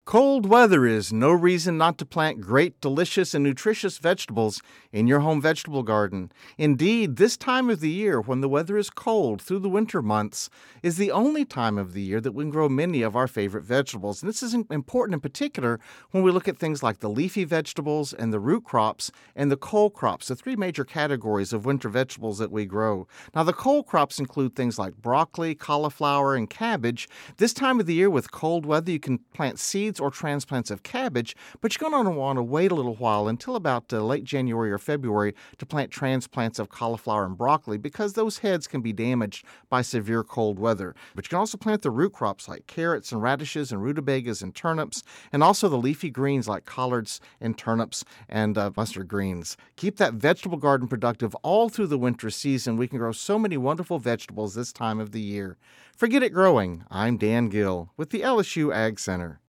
Cold weather is no reason not to plant great, delicious, and nutritious vegetables in your home vegetable garden. Indeed, this time of the year, when the weather is cold through the winter months, is the only time of the year that we can grow many of our favorite vegetables. And this is important in particular when we look at things like the leafy vegetables and the root crops and the cole crops, the three major categories of winter vegetables that we grow. Now, the cole crops include things like broccoli, cauliflower, and cabbage. This time of the year with cold weather, you can plant seeds or transplants of cabbage, but you're going to want to wait a little while until about late January or February to plant transplants of cauliflower and broccoli because those heads can be damaged by severe cold weather. But you can also plant the root crops like carrots and radishes and rutabagas and turnips, and also the leafy greens like collards and turnips and mustard greens. Keep that vegetable garden productive all through the winter season. We can grow so many wonderful vegetables this time of the year. Forget it growing. I'm Dan Gill with the LSU Ag Center.